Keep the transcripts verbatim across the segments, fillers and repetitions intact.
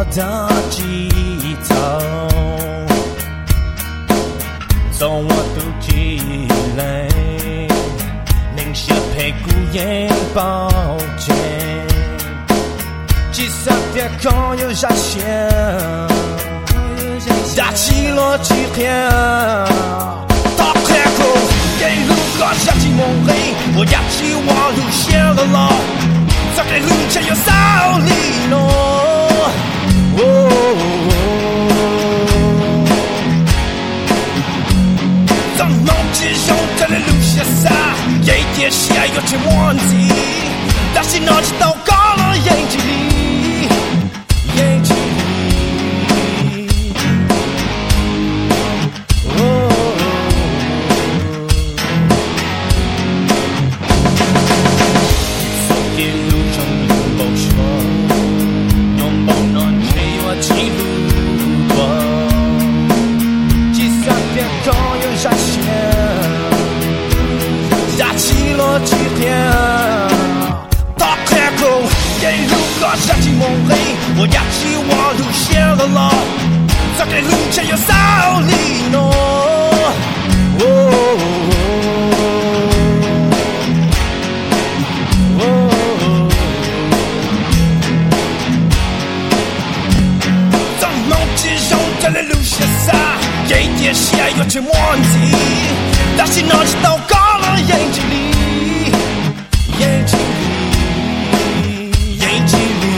的记忆走，从我肚脐内凝血配骨眼抱歉，几色天空有下线，大起落几天，大天空一路刮下起梦黑，我压起我路线了路，这个路前有少你喏。哦，在梦之中，在那留下啥？一点血有点忘记，但是那只祷告了眼睛里，眼睛里。哦，走的路上有梦想，拥抱那。记录过，几三天空有下线，下起了几天，大天空一路刮下起梦黑，我压起我路线了路，这个路前有少你喏。留下啥？一点血有点忘记，但是那只祷告了眼睛里，眼睛里，眼睛里。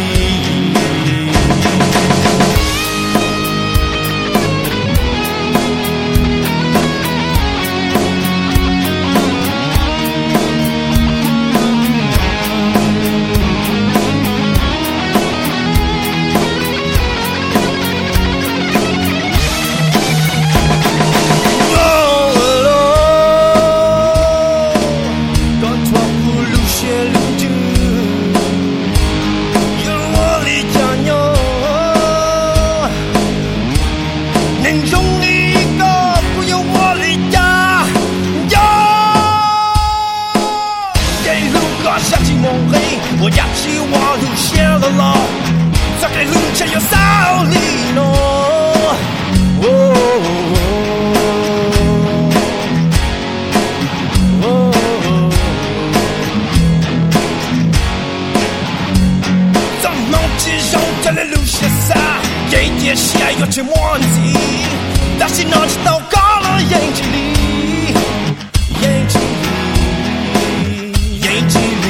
我压起我路线了路，这个路前有少你喏。哦哦在梦之中，在那留下啥？一点血有点忘记，但是那只祷告了眼睛里，眼睛里，眼睛里。